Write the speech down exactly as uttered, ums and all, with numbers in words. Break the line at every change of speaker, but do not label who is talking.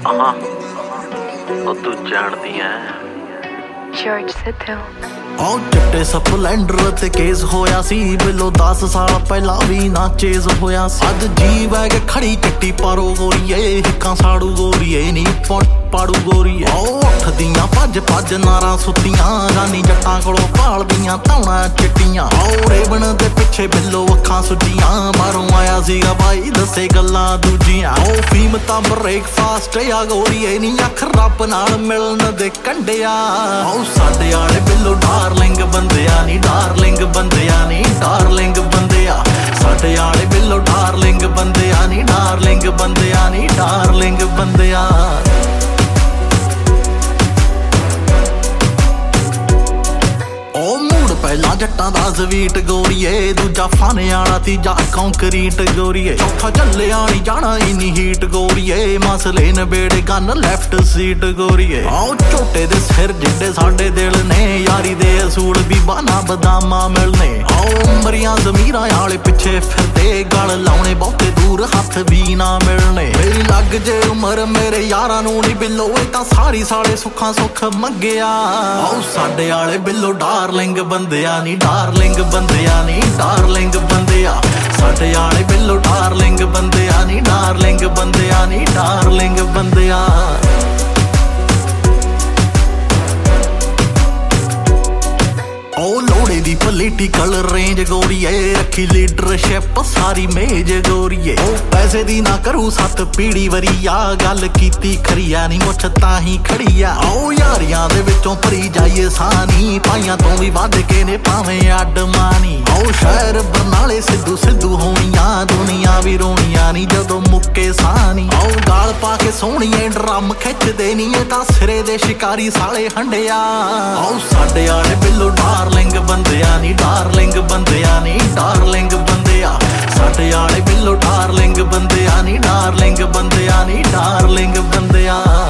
ਆਹਾਂ ਉਹ ਤੂੰ ਜਾਣਦੀ ਐ
ਜੋਰਜ ਸਿੱਧੂ
ਆਉ ਚਿੱਟੇ ਸਪਲੈਂਡਰ ਤੇ ਕੇਸ ਹੋਇਆ ਸੀ ਬਿਲੋ ਦਸ ਸਾਲ ਪਹਿਲਾਂ ਵੀ ਨਾ ਚੇਜ਼ ਹੋਇਆ ਸੀ। ਅੱਜ ਜੀ ਵੈਗ ਖੜੀ ਚਿੱਟੀ ਪਾਰੋ ਗੋਰੀਏ ਹਿੱਕਾਂ ਸਾੜੂ ਗੋਰੀਏ ਨੀ ਪੁੱਟ ਪਾੜੂ ਗੋਰੀਏ। ਆਉ ਉੱਠਦੀਆਂ ਭੱਜ ਭੱਜ ਨਾਰਾਂ ਸੁੱਤੀਆਂ ਰਾਨੀ ਜੱਟਾਂ ਕੋਲੋਂ ਭਾਲਦੀਆਂ ਧੌਣਾ ਚਿੱਟੀਆਂ। ਆਉ ਰੇਵਣ ਦੇ ਪਿੱਛੇ ਬਿੱਲੋ ਅੱਖਾਂ ਸੁੱਜੀਆਂ ਬਾਹਰੋਂ ਆਇਆ ਸੀਗਾ ਬਾਈ ਦੱਸੇ ਗੱਲਾਂ ਦੂਜੀਆਂ। ਆਉ ਫੀਮ ਤਾਂ ਬ੍ਰੇਕਫਾਸਟ ਆ ਗੋਰੀਏ ਨੀ ਅੱਖ ਰੱਬ ਨਾਲ ਮਿਲਣ ਦੇ ਕੰਡਿਆ। ਆਉ ਸਾਡੇ ਵਾਲੇ ਬਿੱਲੋ ਡਾਰਲਿੰਗ ਬੰਦਿਆ ਨੀ ਡਾਰਲਿੰਗ ਬੰਦਿਆ ਨੀ ਡਾਰਲਿੰਗ ਬੰਦਿਆ। ਸਾਡੇ ਵਾਲੇ ਬਿੱਲੋ ਡਾਰਲਿੰਗ ਬੰਦਿਆ ਨੀ ਡਾਰਲਿੰਗ ਬੰਦਿਆ ਨੀ ਡਾਰਲਿੰਗ ਬੰਦਿਆ। ਪਹਿਲਾਂ ਜੱਟਾਂ ਦਾ ਸਵੀਟ ਗੋਰੀਏ ਦੂਜਾ ਫਾਨੇ ਵਾਲਾ ਤੀਜਾ ਕੰਕਰੀਟ ਗੋਰੀਏ ਚੌਥਾ ਚੱਲਿਆ ਨੀ ਜਾਣਾ ਇੰਨੀ ਹੀਟ ਗੋਰੀਏ ਮਸਲੇ ਨਬੇੜੇ ਗਨ ਲੈਫਟ ਸੀਟ ਗੋਰੀਏ। ਆਉ ਝੋਟੇ ਦੇ ਸਿਰ ਜਿੱਡੇ ਸਾਡੇ ਦਿਲ ਨੇ ਯਾਰੀ ਦੇ ਅਸੂਲ ਵੀ ਬਾਨਾ ਬਦਾਮਾਂ ਮਿਲਨੇ। ਆਉ ਮਰੀਆਂ ਜ਼ਮੀਰਾਂ ਵਾਲੇ ਪਿੱਛੇ ਫਿਰਦੇ ਗਲ ਲਾਉਣੇ ਬਹੁਤੇ ਦੂਰ ਹੱਥ ਵੀ ਨਾ ਮਿਲਣੇ। ਮੇਰੀ ਲੱਗ ਜੇ ਉਮਰ ਮੇਰੇ ਯਾਰਾਂ ਨੂੰ ਨੀ ਬਿੱਲੋ ਇਹ ਤਾਂ ਸਾਰੀ ਸਾਲੇ ਸੁੱਖਾਂ ਸੁੱਖ ਮੰਗਿਆ। ਆਉ ਸਾਡੇ ਵਾਲੇ ਬਿੱਲੋ ਡਾਰਲਿੰਗ ਬੰਦਿਆ ਨੀ ਡਾਰਲਿੰਗ ਬੰਦਿਆ ਨੀ ਡਾਰਲਿੰਗ ਬੰਦਿਆ। ਸਾਡੇ ਵਾਲੇ ਬਿੱਲੋ ਡਾਰਲਿੰਗ ਬੰਦਿਆ ਨੀ ਡਾਰਲਿੰਗ ਬੰਦਿਆ ਨੀ ਡਾਰਲਿੰਗ ਬੰਦਿਆ। ਉਹ ਲੋੜੇ ਦੀ ਪੋਲੀਟੀਕਲ ਰੇਂਜ ਗੋਰੀਏ ਰੱਖੀ ਲੀਡਰਸ਼ਿਪ ਸਾਰੀ ਮੇਜ ਗੋਰੀਏ। ਉਹ ਪੈਸੇ ਦੀ ਨਾ ਕਰੂ ਸੱਤ ਪੀੜੀ ਵਰੀਆ ਗੱਲ ਕੀਤੀ ਖਰੀਆ ਨੀ ਮੁੱਛ ਤਾਂ ਹੀ ਖੜੀਆ। ਆਓ ਯਾਰੀਆਂ ਦੇ ਵਿੱਚੋਂ ਭਰੀ ਜਾਈਏ ਸਾਨੀ ਪਾਈਆਂ ਤੋਂ ਵੀ ਵੱਧ ਕੇ ਨੇ ਭਾਵੇਂ ਅੱਡ ਮਾਨੀ। ਆਓ ਸ਼ਹਿਰ ਬਰਨਾਲੇ ਸਿੱਧੂ ਸਿੱਧੂ ਹੋਣੀਆਂ ਦੁਨੀਆ ਵੀ ਰੋਣੀਆਂ ਨੀ ਜਦੋਂ ਮੁੱਕੇ ਸਾਨੀ। ਆਓ ਗਾਲ ਪਾ ਕੇ ਸੋਹਣੀਏ ਡਰਮ ਖਿੱਚਦੇ ਨੀ ਇਹ ਤਾਂ ਸਿਰੇ ਦੇ ਸ਼ਿਕਾਰੀ ਸਾਲੇ ਹੰਡਿਆ। ਆਓ ਸਾਡੇ ਵਾਲੇ ਬਿੱਲੋ ਡਾਰਲਿੰਗ ਬੰਦਿਆ ਨੀ ਡਾਰਲਿੰਗ ਬੰਦਿਆ ਨੀ ਡਾਰਲਿੰਗ ਬੰਦਿਆ। ਸਾਡੇ ਵਾਲੇ ਬਿੱਲੋ ਡਾਰਲਿੰਗ ਬੰਦਿਆ ਨੀ ਡਾਰਲਿੰਗ ਬੰਦਿਆ ਨੀ ਡਾਰਲਿੰਗ ਬੰਦਿਆ।